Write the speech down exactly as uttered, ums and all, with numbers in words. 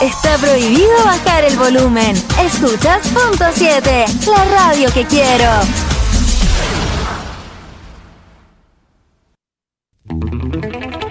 Está prohibido bajar el volumen. Escuchas Punto siete, la radio que quiero.